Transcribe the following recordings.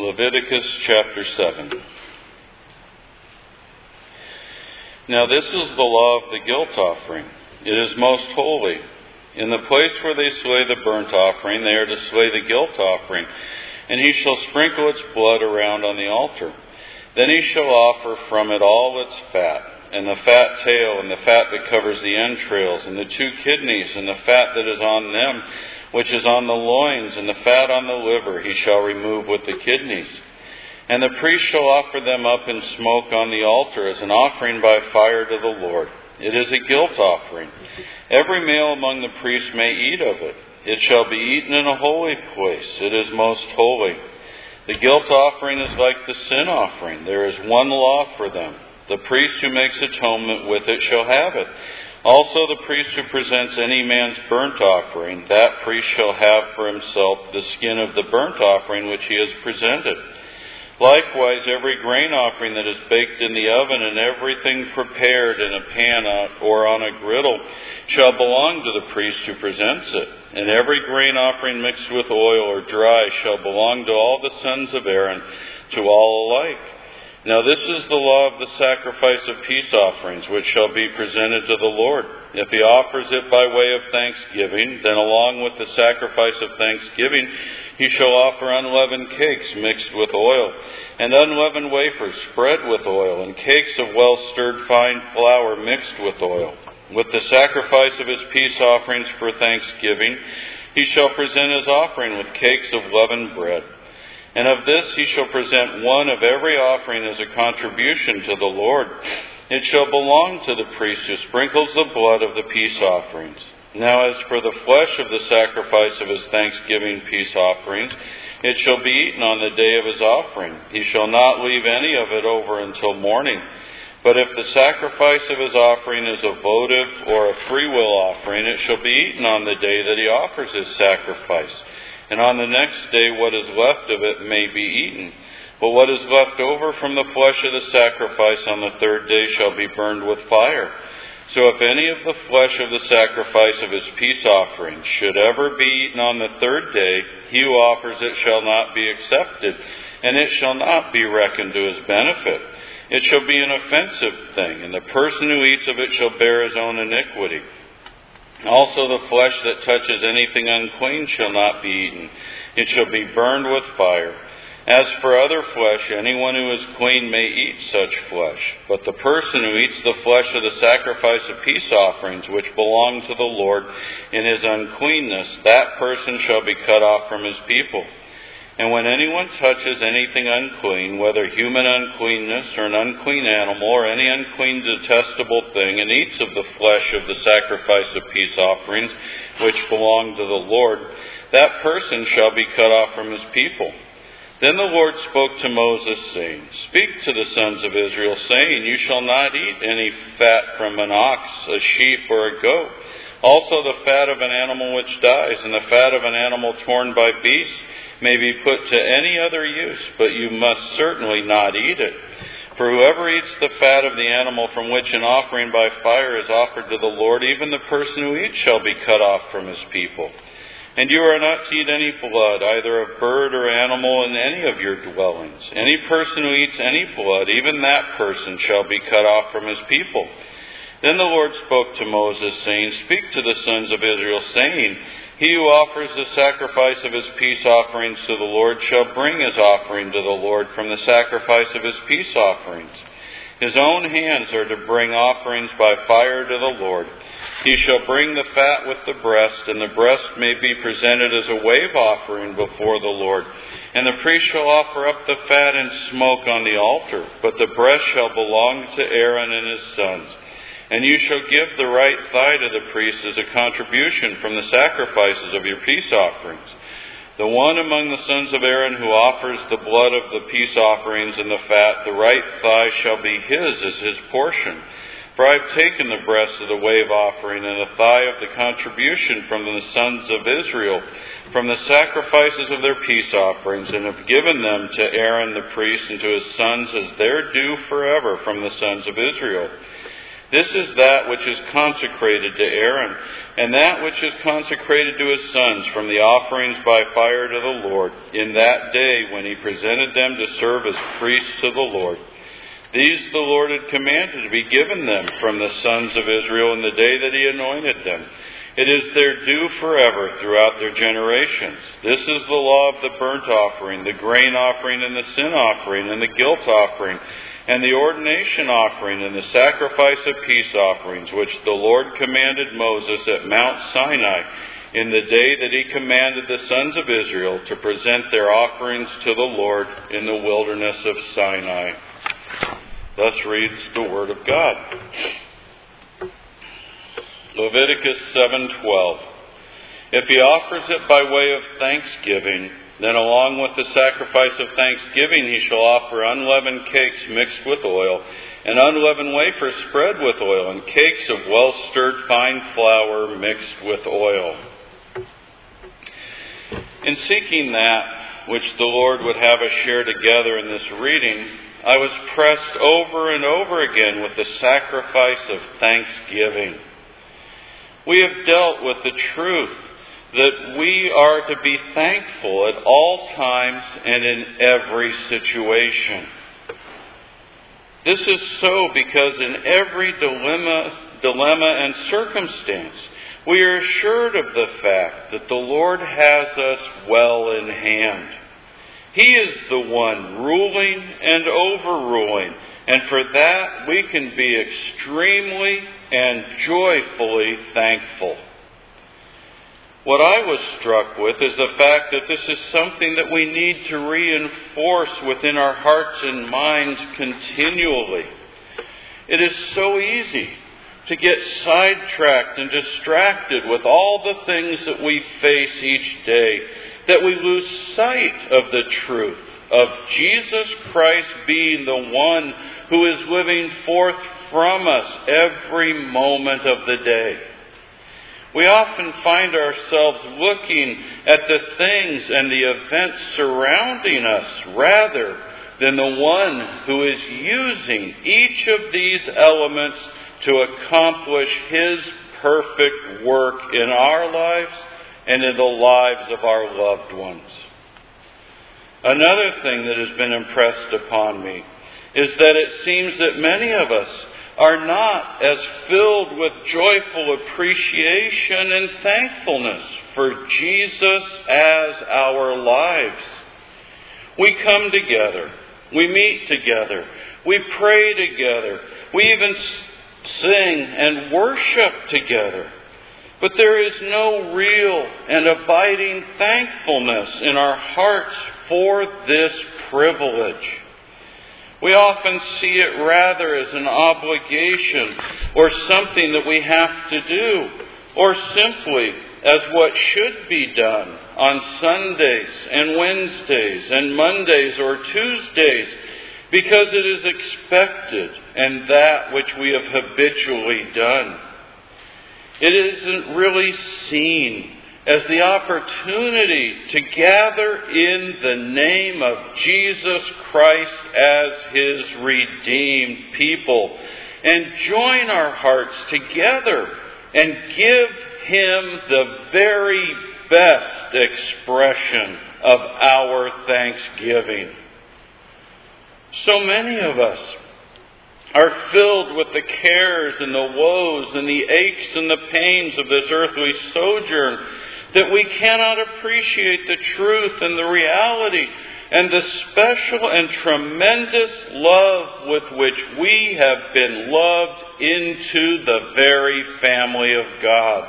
Leviticus chapter 7. Now this is the law of the guilt offering. It is most holy. In the place where they slay the burnt offering, they are to slay the guilt offering, and he shall sprinkle its blood around on the altar. Then he shall offer from it all its fat, and the fat tail, and the fat that covers the entrails, and the 2 kidneys, and the fat that is on them, which is on the loins, and the fat on the liver he shall remove with the kidneys. And the priest shall offer them up in smoke on the altar as an offering by fire to the Lord. It is a guilt offering. Every male among the priests may eat of it. It shall be eaten in a holy place. It is most holy. The guilt offering is like the sin offering. There is one law for them. The priest who makes atonement with it shall have it. Also the priest who presents any man's burnt offering, that priest shall have for himself the skin of the burnt offering which he has presented. Likewise, every grain offering that is baked in the oven and everything prepared in a pan or on a griddle shall belong to the priest who presents it. And every grain offering mixed with oil or dry shall belong to all the sons of Aaron, to all alike. Now this is the law of the sacrifice of peace offerings, which shall be presented to the Lord. If he offers it by way of thanksgiving, then along with the sacrifice of thanksgiving, he shall offer unleavened cakes mixed with oil, and unleavened wafers spread with oil, and cakes of well-stirred fine flour mixed with oil. With the sacrifice of his peace offerings for thanksgiving, he shall present his offering with cakes of leavened bread. And of this he shall present one of every offering as a contribution to the Lord. It shall belong to the priest who sprinkles the blood of the peace offerings. Now as for the flesh of the sacrifice of his thanksgiving peace offerings, it shall be eaten on the day of his offering. He shall not leave any of it over until morning. But if the sacrifice of his offering is a votive or a freewill offering, it shall be eaten on the day that he offers his sacrifice. And on the next day what is left of it may be eaten. But what is left over from the flesh of the sacrifice on the 3rd day shall be burned with fire. So if any of the flesh of the sacrifice of his peace offering should ever be eaten on the 3rd day, he who offers it shall not be accepted, and it shall not be reckoned to his benefit. It shall be an offensive thing, and the person who eats of it shall bear his own iniquity. Also the flesh that touches anything unclean shall not be eaten. It shall be burned with fire. As for other flesh, anyone who is clean may eat such flesh. But the person who eats the flesh of the sacrifice of peace offerings, which belong to the Lord, in his uncleanness, that person shall be cut off from his people. And when anyone touches anything unclean, whether human uncleanness or an unclean animal or any unclean detestable thing, and eats of the flesh of the sacrifice of peace offerings, which belong to the Lord, that person shall be cut off from his people. Then the Lord spoke to Moses, saying, Speak to the sons of Israel, saying, You shall not eat any fat from an ox, a sheep, or a goat. Also the fat of an animal which dies, and the fat of an animal torn by beasts, may be put to any other use, but you must certainly not eat it. For whoever eats the fat of the animal from which an offering by fire is offered to the Lord, even the person who eats shall be cut off from his people. And you are not to eat any blood, either of bird or animal, in any of your dwellings. Any person who eats any blood, even that person shall be cut off from his people. Then the Lord spoke to Moses, saying, Speak to the sons of Israel, saying, He who offers the sacrifice of his peace offerings to the Lord shall bring his offering to the Lord from the sacrifice of his peace offerings. His own hands are to bring offerings by fire to the Lord. He shall bring the fat with the breast, and the breast may be presented as a wave offering before the Lord. And the priest shall offer up the fat in smoke on the altar, but the breast shall belong to Aaron and his sons. And you shall give the right thigh to the priest as a contribution from the sacrifices of your peace offerings. The one among the sons of Aaron who offers the blood of the peace offerings and the fat, the right thigh shall be his as his portion. For I have taken the breast of the wave offering and the thigh of the contribution from the sons of Israel, from the sacrifices of their peace offerings, and have given them to Aaron the priest and to his sons as their due forever from the sons of Israel. This is that which is consecrated to Aaron, and that which is consecrated to his sons from the offerings by fire to the Lord, in that day when he presented them to serve as priests to the Lord. These the Lord had commanded to be given them from the sons of Israel in the day that he anointed them. It is their due forever throughout their generations. This is the law of the burnt offering, the grain offering, and the sin offering, and the guilt offering, and the ordination offering, and the sacrifice of peace offerings, which the Lord commanded Moses at Mount Sinai in the day that he commanded the sons of Israel to present their offerings to the Lord in the wilderness of Sinai. Thus reads the Word of God. Leviticus 7:12. If he offers it by way of thanksgiving, then along with the sacrifice of thanksgiving he shall offer unleavened cakes mixed with oil, and unleavened wafers spread with oil, and cakes of well-stirred fine flour mixed with oil. In seeking that which the Lord would have us share together in this reading, I was pressed over and over again with the sacrifice of thanksgiving. We have dealt with the truth that we are to be thankful at all times and in every situation. This is so because in every dilemma and circumstance, we are assured of the fact that the Lord has us well in hand. He is the one ruling and overruling, and for that we can be extremely and joyfully thankful. What I was struck with is the fact that this is something that we need to reinforce within our hearts and minds continually. It is so easy to get sidetracked and distracted with all the things that we face each day, that we lose sight of the truth of Jesus Christ being the one who is living forth from us every moment of the day. We often find ourselves looking at the things and the events surrounding us rather than the one who is using each of these elements to accomplish His perfect work in our lives and in the lives of our loved ones. Another thing that has been impressed upon me is that it seems that many of us are not as filled with joyful appreciation and thankfulness for Jesus as our lives. We come together, we meet together, we pray together, we even sing and worship together. But there is no real and abiding thankfulness in our hearts for this privilege. We often see it rather as an obligation or something that we have to do, or simply as what should be done on Sundays and Wednesdays and Mondays or Tuesdays, because it is expected and that which we have habitually done. It isn't really seen as the opportunity to gather in the name of Jesus Christ as His redeemed people and join our hearts together and give Him the very best expression of our thanksgiving. So many of us are filled with the cares and the woes and the aches and the pains of this earthly sojourn, that we cannot appreciate the truth and the reality and the special and tremendous love with which we have been loved into the very family of God.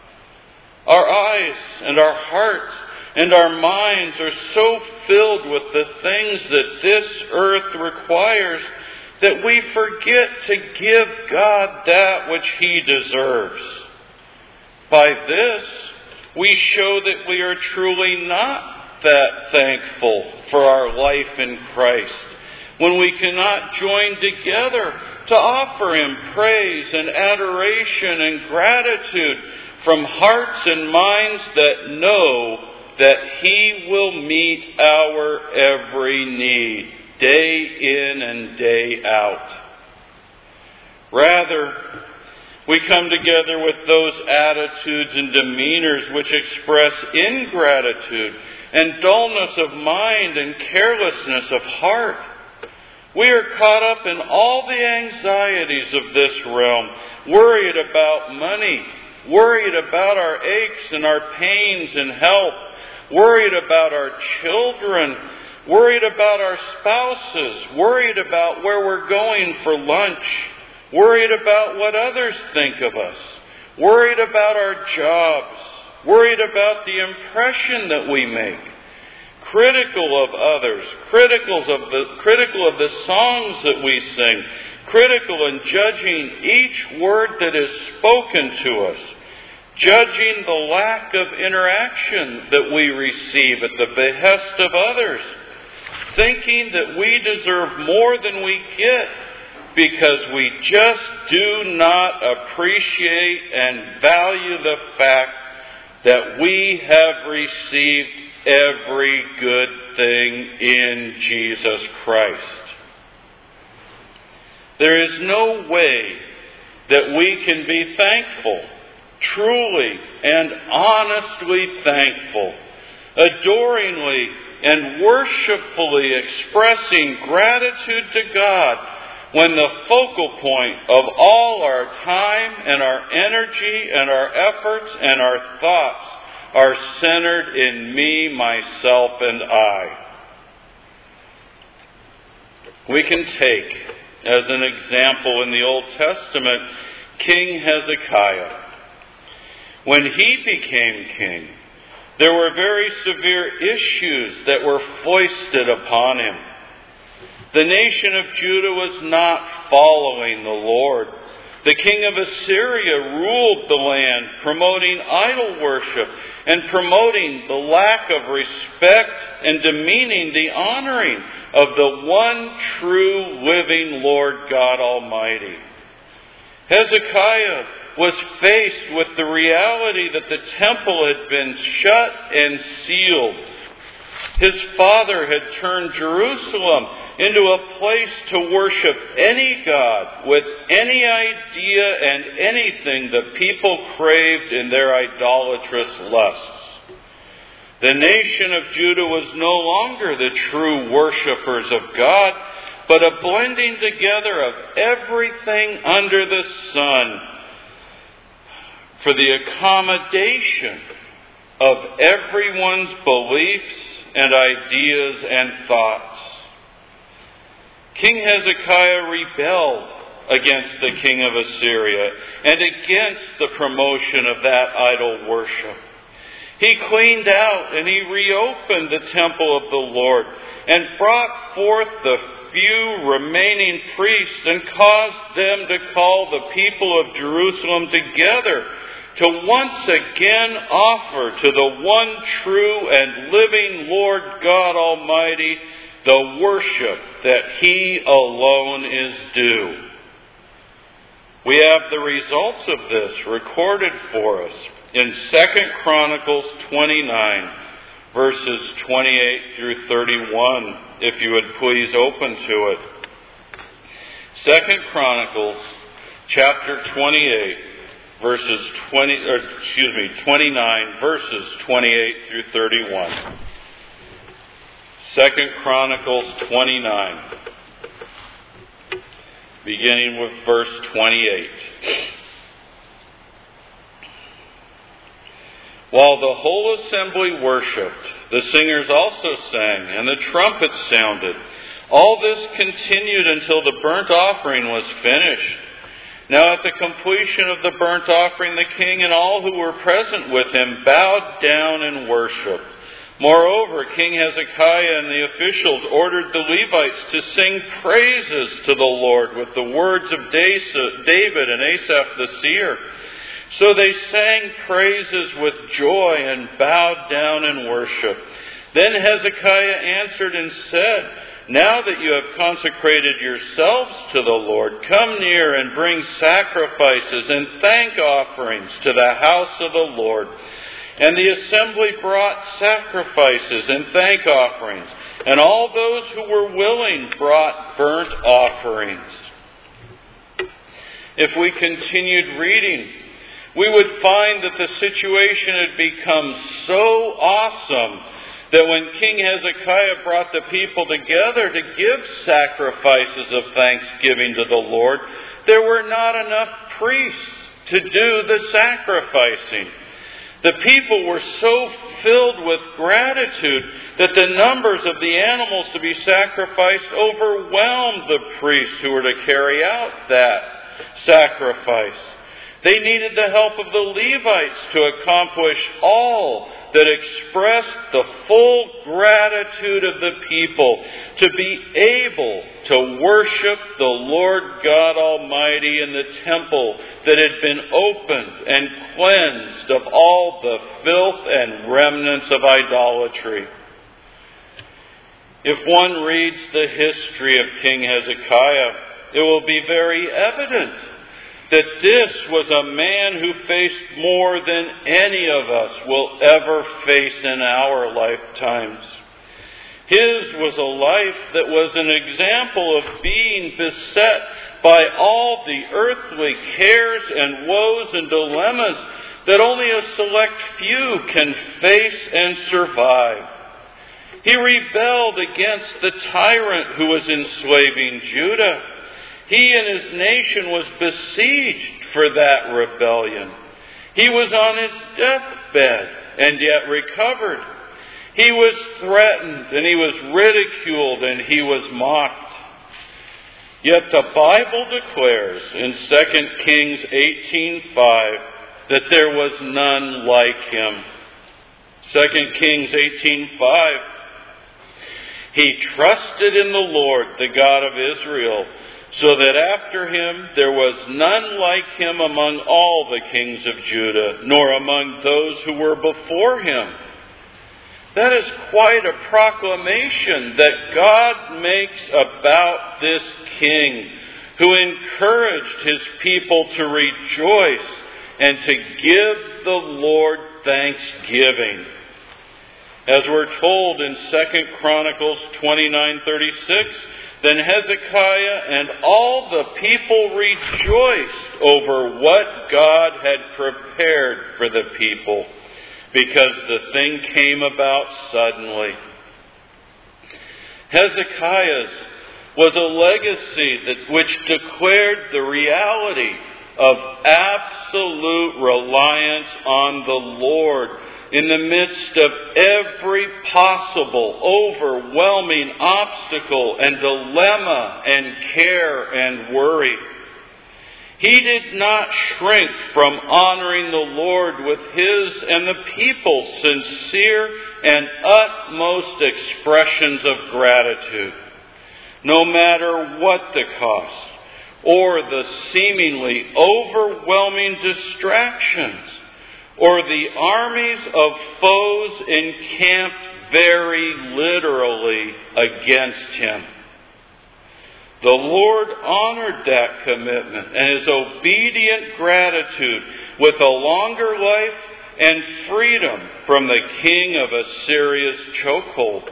Our eyes and our hearts and our minds are so filled with the things that this earth requires that we forget to give God that which He deserves. By this, we show that we are truly not that thankful for our life in Christ, when we cannot join together to offer Him praise and adoration and gratitude from hearts and minds that know that He will meet our every need, day in and day out. Rather, we come together with those attitudes and demeanors which express ingratitude and dullness of mind and carelessness of heart. We are caught up in all the anxieties of this realm, worried about money, worried about our aches and our pains and health, worried about our children, worried about our spouses, worried about where we're going for lunch, worried about what others think of us, worried about our jobs, worried about the impression that we make, critical of others, critical of the songs that we sing, critical and judging each word that is spoken to us, judging the lack of interaction that we receive at the behest of others, thinking that we deserve more than we get because we just do not appreciate and value the fact that we have received every good thing in Jesus Christ. There is no way that we can be thankful, truly and honestly thankful, adoringly and worshipfully expressing gratitude to God when the focal point of all our time and our energy and our efforts and our thoughts are centered in me, myself, and I. We can take, as an example in the Old Testament, King Hezekiah. When he became king, there were very severe issues that were foisted upon him. The nation of Judah was not following the Lord. The king of Assyria ruled the land, promoting idol worship and promoting the lack of respect and demeaning the honoring of the one true living Lord God Almighty. Hezekiah was faced with the reality that the temple had been shut and sealed. His father had turned Jerusalem into a place to worship any god with any idea and anything the people craved in their idolatrous lusts. The nation of Judah was no longer the true worshippers of God, but a blending together of everything under the sun for the accommodation of everyone's beliefs and ideas and thoughts. King Hezekiah rebelled against the king of Assyria and against the promotion of that idol worship. He cleaned out and he reopened the temple of the Lord and brought forth the few remaining priests and caused them to call the people of Jerusalem together to once again offer to the one true and living Lord God Almighty the worship that He alone is due. We have the results of this recorded for us in 2 Chronicles 29, verses 28 through 31, if you would please open to it. 2 Chronicles chapter 28, verses 29, verses 28 through 31. 2 Chronicles 29, beginning with verse 28. While the whole assembly worshipped, the singers also sang, and the trumpets sounded. All this continued until the burnt offering was finished. Now at the completion of the burnt offering, the king and all who were present with him bowed down and worshipped. Moreover, King Hezekiah and the officials ordered the Levites to sing praises to the Lord with the words of David and Asaph the seer. So they sang praises with joy and bowed down in worship. Then Hezekiah answered and said, "Now that you have consecrated yourselves to the Lord, come near and bring sacrifices and thank offerings to the house of the Lord." And the assembly brought sacrifices and thank offerings, and all those who were willing brought burnt offerings. if we continued reading, we would find that the situation had become so awesome that when King Hezekiah brought the people together to give sacrifices of thanksgiving to the Lord, there were not enough priests to do the sacrificing. The people were so filled with gratitude that the numbers of the animals to be sacrificed overwhelmed the priests who were to carry out that sacrifice. They needed the help of the Levites to accomplish all that expressed the full gratitude of the people to be able to worship the Lord God Almighty in the temple that had been opened and cleansed of all the filth and remnants of idolatry. If one reads the history of King Hezekiah, it will be very evident that this was a man who faced more than any of us will ever face in our lifetimes. His was a life that was an example of being beset by all the earthly cares and woes and dilemmas that only a select few can face and survive. He rebelled against the tyrant who was enslaving Judah. He and his nation was besieged for that rebellion. He was on his deathbed and yet recovered. He was threatened and he was ridiculed and he was mocked. Yet the Bible declares in 2 Kings 18:5 that there was none like him. 2 Kings 18:5. He trusted in the Lord, the God of Israel, so that after him there was none like him among all the kings of Judah, nor among those who were before him. That is quite a proclamation that God makes about this king, who encouraged his people to rejoice and to give the Lord thanksgiving. As we're told in 2 Chronicles 29:36, then Hezekiah and all the people rejoiced over what God had prepared for the people, because the thing came about suddenly. Hezekiah's was a legacy which declared the reality of absolute reliance on the Lord in the midst of every possible, overwhelming obstacle and dilemma and care and worry. He did not shrink from honoring the Lord with his and the people's sincere and utmost expressions of gratitude, no matter what the cost or the seemingly overwhelming distractions, or the armies of foes encamped very literally against him. The Lord honored that commitment and his obedient gratitude with a longer life and freedom from the king of Assyria's chokehold.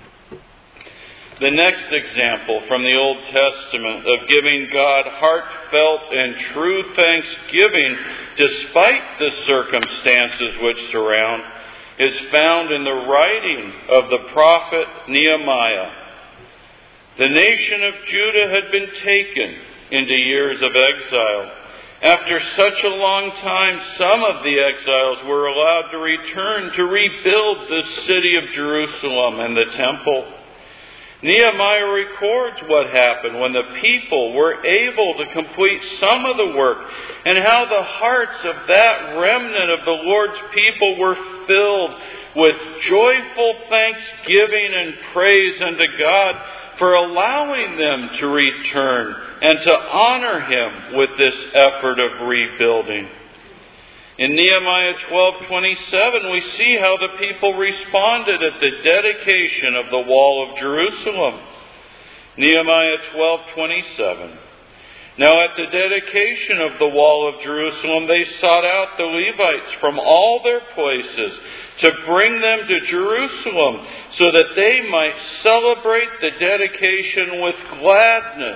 The next example from the Old Testament of giving God heartfelt and true thanksgiving despite the circumstances which surround is found in the writing of the prophet Nehemiah. The nation of Judah had been taken into years of exile. After such a long time, some of the exiles were allowed to return to rebuild the city of Jerusalem and the temple. Nehemiah records what happened when the people were able to complete some of the work, and how the hearts of that remnant of the Lord's people were filled with joyful thanksgiving and praise unto God for allowing them to return and to honor him with this effort of rebuilding. In Nehemiah 12:27, we see how the people responded at the dedication of the wall of Jerusalem. Nehemiah 12:27. Now at the dedication of the wall of Jerusalem, they sought out the Levites from all their places to bring them to Jerusalem, so that they might celebrate the dedication with gladness,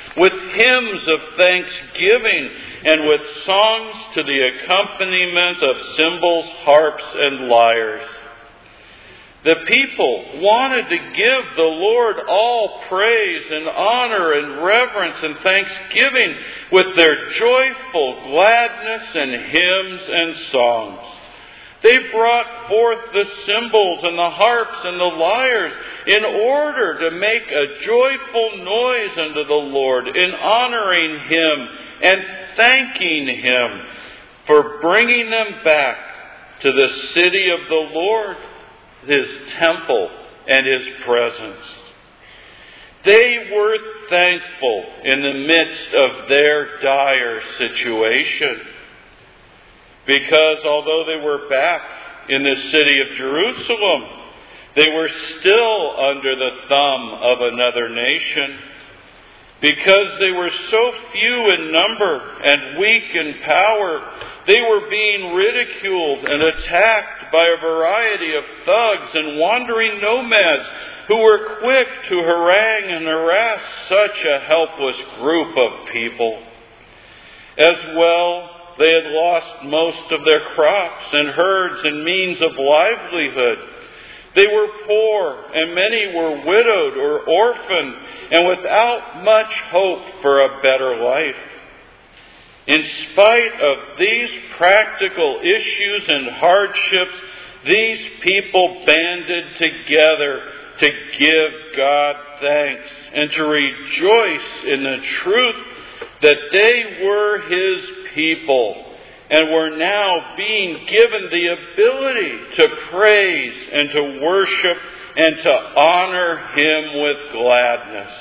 with hymns of thanksgiving, and with songs to the accompaniment of cymbals, harps, and lyres. The people wanted to give the Lord all praise and honor and reverence and thanksgiving with their joyful gladness and hymns and songs. They brought forth the cymbals and the harps and the lyres in order to make a joyful noise unto the Lord in honoring Him and thanking Him for bringing them back to the city of the Lord, His temple and His presence. They were thankful in the midst of their dire situation, because although they were back in the city of Jerusalem, they were still under the thumb of another nation. Because they were so few in number and weak in power, they were being ridiculed and attacked by a variety of thugs and wandering nomads who were quick to harangue and harass such a helpless group of people. As well, they had lost most of their crops and herds and means of livelihood. They were poor, and many were widowed or orphaned, and without much hope for a better life. In spite of these practical issues and hardships, these people banded together to give God thanks and to rejoice in the truth that they were His people and were now being given the ability to praise and to worship and to honor Him with gladness.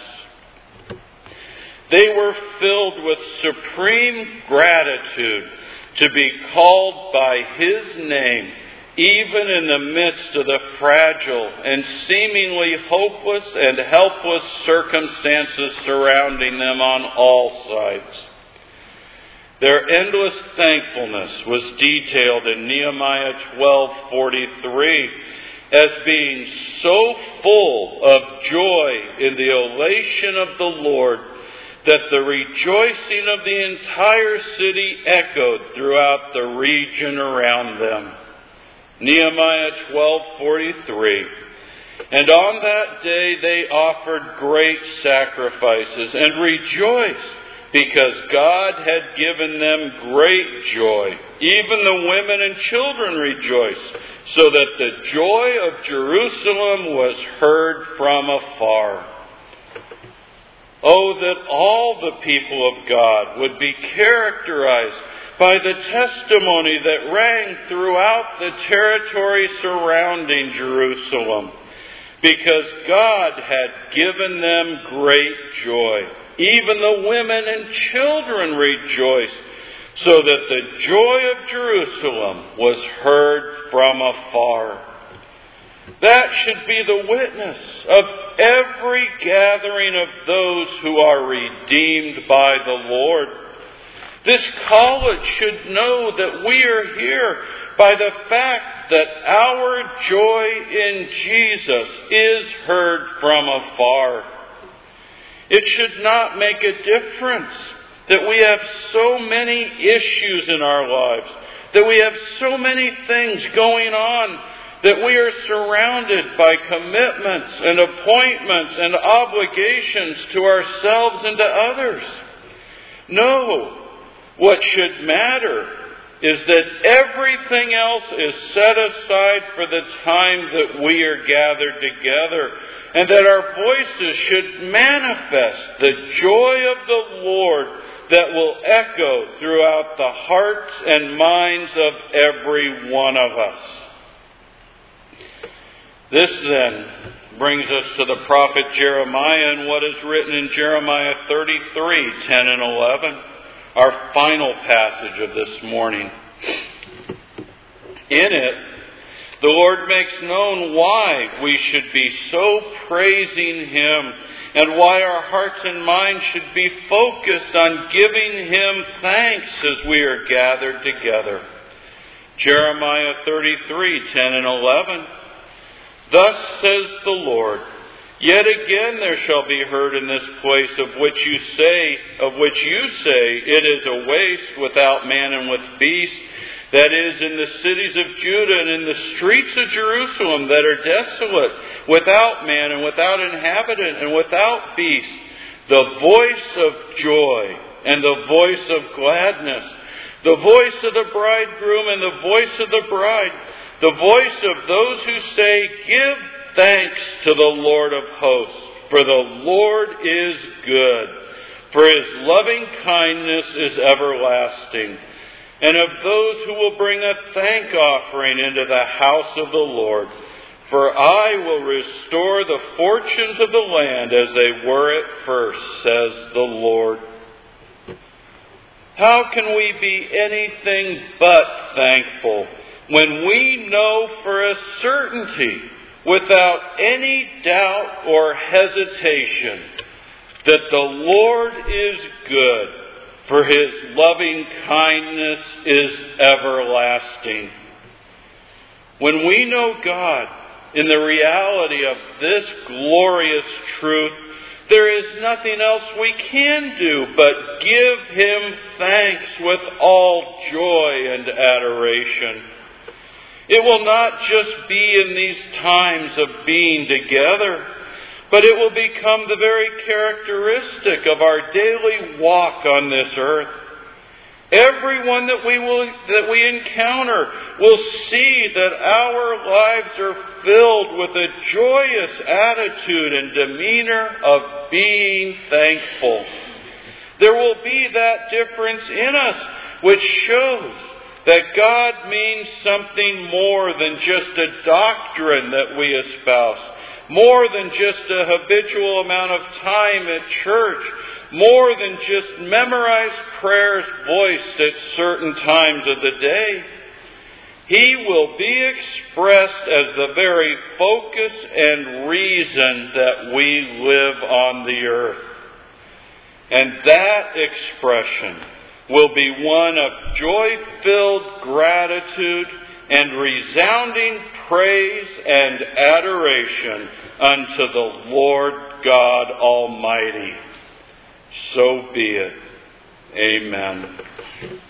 They were filled with supreme gratitude to be called by His name, even in the midst of the fragile and seemingly hopeless and helpless circumstances surrounding them on all sides. Their endless thankfulness was detailed in Nehemiah 12:43 as being so full of joy in the elation of the Lord that the rejoicing of the entire city echoed throughout the region around them. Nehemiah 12:43. And on that day they offered great sacrifices and rejoiced, because God had given them great joy. Even the women and children rejoiced, so that the joy of Jerusalem was heard from afar. Oh, that all the people of God would be characterized by the testimony that rang throughout the territory surrounding Jerusalem, because God had given them great joy. Even the women and children rejoiced, so that the joy of Jerusalem was heard from afar. That should be the witness of every gathering of those who are redeemed by the Lord. This college should know that we are here by the fact that our joy in Jesus is heard from afar. It should not make a difference that we have so many issues in our lives, that we have so many things going on, that we are surrounded by commitments and appointments and obligations to ourselves and to others. No, what should matter is that everything else is set aside for the time that we are gathered together, and that our voices should manifest the joy of the Lord that will echo throughout the hearts and minds of every one of us. This then brings us to the prophet Jeremiah and what is written in Jeremiah 33:10 and 11, our final passage of this morning. In it, the Lord makes known why we should be so praising Him and why our hearts and minds should be focused on giving Him thanks as we are gathered together. Jeremiah 33:10 and 11. Thus says the Lord, Yet again there shall be heard in this place of which you say, it is a waste without man and with beast, that is, in the cities of Judah and in the streets of Jerusalem that are desolate, without man and without inhabitant and without beast, the voice of joy and the voice of gladness, the voice of the bridegroom and the voice of the bride, the voice of those who say, give thanks to the Lord of hosts, for the Lord is good, for His loving kindness is everlasting. And of those who will bring a thank offering into the house of the Lord, for I will restore the fortunes of the land as they were at first, says the Lord. How can we be anything but thankful when we know for a certainty, without any doubt or hesitation, that the Lord is good, for His loving kindness is everlasting? When we know God in the reality of this glorious truth, there is nothing else we can do but give Him thanks with all joy and adoration. It will not just be in these times of being together, but it will become the very characteristic of our daily walk on this earth. Everyone that we encounter will see that our lives are filled with a joyous attitude and demeanor of being thankful. There will be that difference in us which shows that God means something more than just a doctrine that we espouse, more than just a habitual amount of time at church, more than just memorized prayers voiced at certain times of the day. He will be expressed as the very focus and reason that we live on the earth. And that expression will be one of joy-filled gratitude and resounding praise and adoration unto the Lord God Almighty. So be it. Amen.